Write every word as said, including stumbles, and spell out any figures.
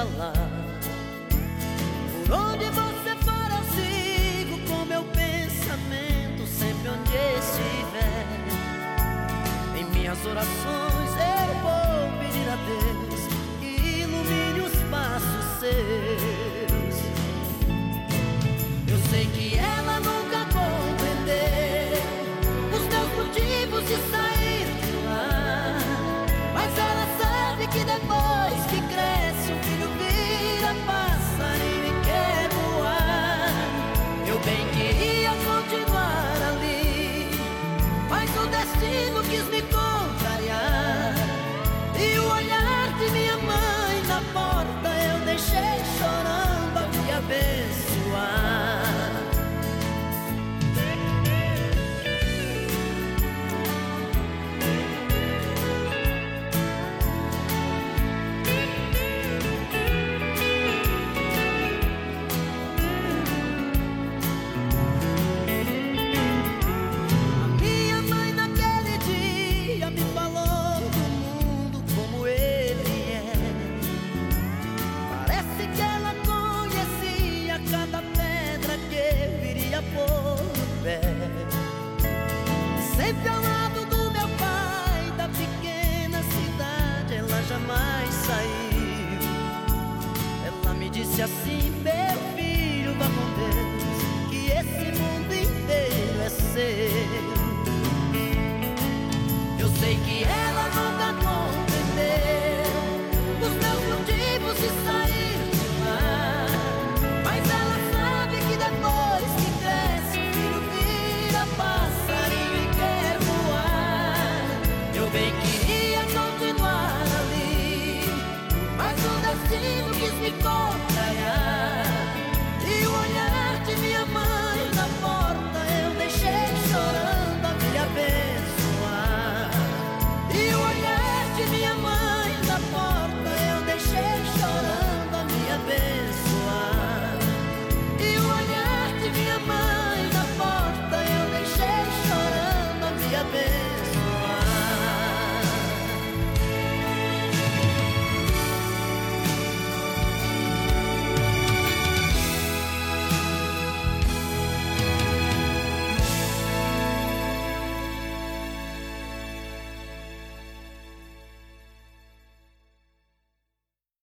falar. Por onde você for eu sigo com meu pensamento, sempre onde estiver. Em minhas orações eu vou pedir a Deus que ilumine os passos seus. Eu sei que ela nunca compreendeu os meus motivos de sair de lá, mas ela sabe que depois que cresce o filho vira passarinho e quer voar. Eu bem queria continuar ali, mas o destino quis me contrariar. E o olhar de minha mãe na porta eu deixei chorando a me abençoar. Sempre ao lado do meu pai, da pequena cidade, ela jamais saiu. Ela me disse assim: meu filho, vá com Deus, que esse mundo inteiro é seu. Eu sei que ela nunca compreendeu os meus motivos de sair de lá, mas ela sabe que depois que cresce o filho vira passarinho e quer voar. Eu bem queria continuar ali, mas o destino quis me cortar.